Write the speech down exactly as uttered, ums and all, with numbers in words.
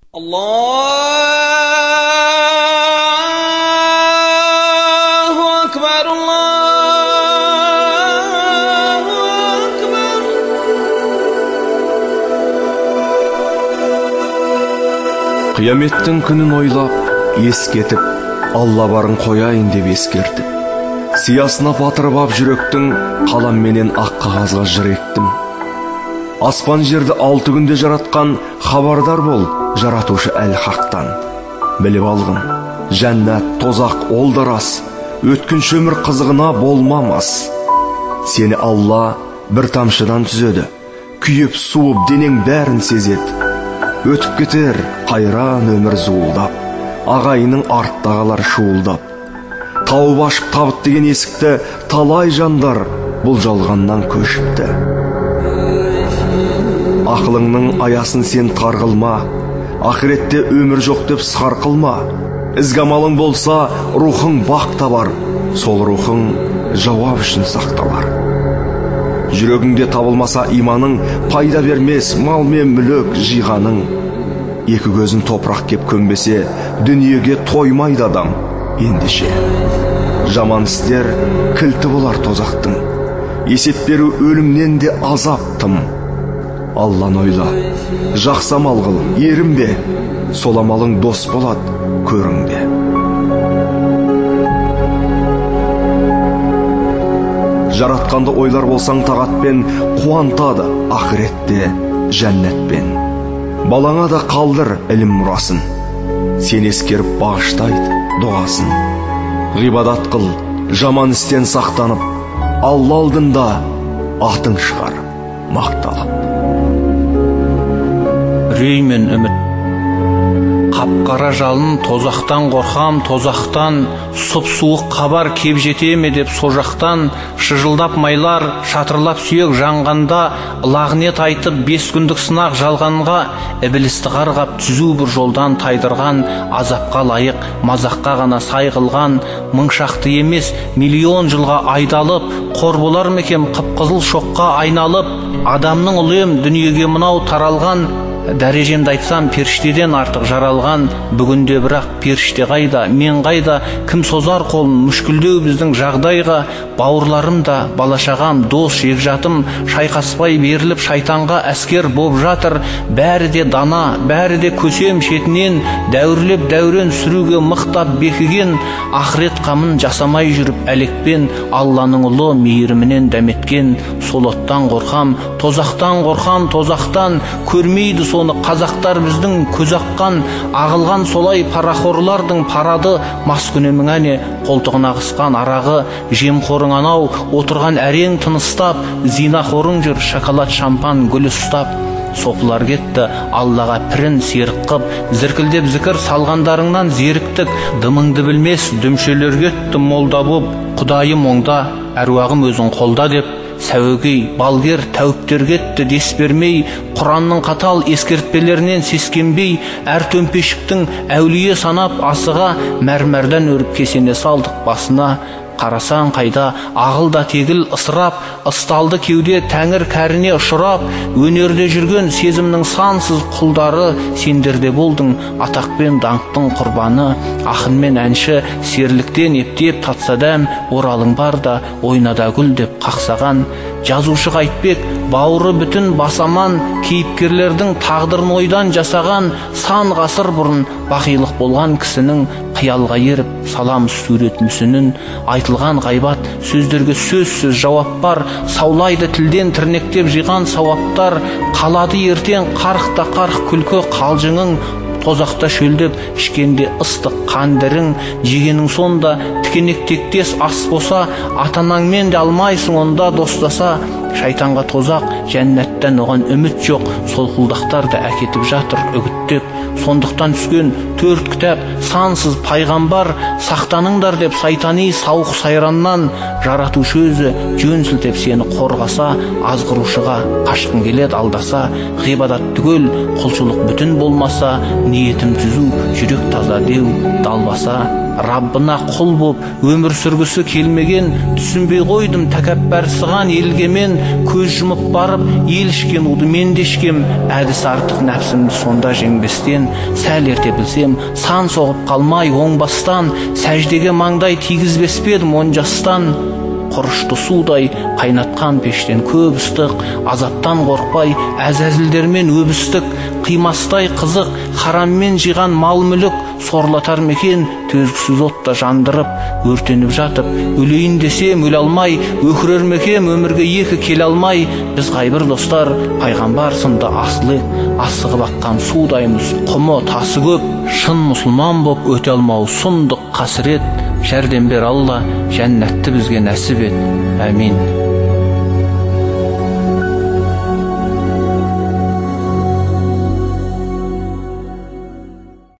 Allahu akbar, Allahu akbar. Қияметтің күнін ойлап, ескетіп, Алла барын қояйын деп ескертіп, сиясына батырып ап жүректің, қаламменен ақ қағазға жыр ектім. Аспан жерді алты күнде жаратқан, хабардар бол, жаратушы әл-хақтан. Біліп алғын, жәннат, тозақ ол да рас, өткінші өмір қызығына болмамас. Сені Алла бір тамшыдан түзеді, күйіп суып денең бәрін сезет. Өтіп кетер қайран өмір зуылдап, ағайының арттағалар шуылдап. Тауып ашып табыт деген есікті талай жандар бұл жалғаннан көшіпті. Ақылыңның аясын сен тарғылма, ақыретте өмір жоқ деп сарқылма. Ізгамалың болса, рухың бақ табар, сол рухың жауап үшін сақталар. Жүрегіңде табылмаса иманың, пайда бермес мал мен мүлік жиғаның. Екі көзін топырақ кеп көмбесе, дүниеге тоймайды адам ендеше. Жаман істер кілті болар тозақтың, есеп беру өлімнен де азаптым. Алланы ойла, жақсы амал қыл, ерінбе, сол амалың дос болады көріңде. Жаратқанды ойлар болсаң тағатпен, қуантады ақыретте жәннатпен. Балаңа да қалдыр ілім мұрасын, сен ескеріп бағыштайды дұғасын. Ғибадат қыл, жаман істен сақтанып, Алла алдында атың шығар мақталып. Үрей мен үміт, қапқара жалын, тозақтан қорқам, тозақтан. Сұп-суық хабар кеп жете ме деп сожақтан. Шыжылдап майлар, шатырлап сүйек жанғанда, лағнет айтып бес күндік сынақ жалғанға. Ібілісті қарғап түзу бір жолдан тайдырған, азапқа лайық мазаққа ғана сай қылған. Мың шақты емес миллион жылға айдалып, қор болар мекен қып-қызыл шоққа айналып. Адамның ұлым дүниеге мынау таралған, дәрежемді айтсам періштеден артық жаралған. Бүгінде бірақ періште қайда, мен қайда, кім созар қолын мүшкілдеу біздің жағдайға. Бауырларым да, балашағам, дос, жекжатым шайқаспай беріліп шайтанға әскер боп жатыр. Бәрі де дана, бәрі де көсем шетінен, дәуірлеп дәурен сүруге мықтап бекіген. Ақырет қамын жасамай жүріп әлекпен, Алланың ұлы мейірімінен дәметкен. Сол оттан қорқам, тозақтан қорқам, тозақтан. Көрмейді соны қазақтар біздің көз аққан. Ағылған солай парақорлардың парады, маскүнемің әне қолтығына қысқан арағы. Жемқорың анау отырған әрең тыныстап, зинақорың жүр шоколад шампан гүл ұстап. Сопылар кетті Аллаға пірін серік қып, зіркілдеп зікір салғандарыңнан зеріктік. Дымыңды білмес дүмшелер кетті молда боп, Құдайым оңда, әруағым өзің қолда деп. Сәуегей, балгер, тәуіптер кетті дес бермей, Құранның қатал ескертпелерінен сескенбей, әр төмпешіктің әулие санап асыға, мәрмәрден өріп кесене салдық басына. Қарасаң қайда ағылда тегіл ысырап, ысталды кеуде тәңір кәріне ұшырап. Өнерде жүрген сезімнің сансыз құлдары, сендерде болдың атақпен даңқтың құрбаны. Ақын мен әнші серліктен ептеп татса дәм, оралың бар да ойнада гүл деп қақсаған. Жазушы қайтпек бауыры бүтін басаман, кейіпкерлердің тағдырын ойдан жасаған. Сан ғасыр бұрын бақилық болған кісінің, қиялға еріп салам сурет мүсінін. Айтылған ғайбат сөздерге сөзсіз жауап бар, саулайды тілден тірнектеп жиған сауаптар. Қалады ертең қарықта қарық күлкі қалжыңың, тозақта шөлдеп ішкенде ыстық қандырың. Жегенің сонда тікенек тектес ас болса, атанаңмен де алмайсың онда достаса. Шайтанға тозақ, жәннаттан оған үміт жоқ, солқылдақтар да әкетіп жатыр үгіттеп. Сондықтан түскен төрт кітап, сансыз пайғамбар, сақтаныңдар деп сайтани сауық сайраннан. Жаратушы өзі жөн сілтеп сені қорғаса, азғырушыға қашқың келеді алдаса. Ғибадат түгел құлшылық бүтін болмаса, ниетім түзу, жүрек таза деу далбаса. Раббына құл боп өмір сүргісі келмеген, түсінбей қойдым тәкаппарсыған елге мен, көз жұмып барып ел ішкен уды мен де ішкем, әдіс артық нәпсімді сонда жеңбестен, сәл ерте білсем сан соғып қалмай оңбастан, сәждеге маңдай тигізбеспедім он жастан. Құрышты судай қайнатқан пештен көп ыстық, азаптан қорқпай әзәзілдермен өбістік, қимастай қызық хараммен жиған мал мүлік, сорлатар мекен төзгісіз отта жандырып, өртеніп жатып өлейін десем өле алмай, өкірер мекем өмірге екі келе алмай. Біз қайбір достар пайғамбар сынды асылы, асығып аққан судаймыз, құмы тасы көп, шын мұсылман боп өте алмау сұмдық қасірет. Жәрдем бер Алла, жәннатты бізге нәсіп ет. Әмин.